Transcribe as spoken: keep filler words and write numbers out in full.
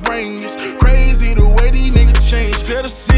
ring. It's crazy the way these niggas change. Tell the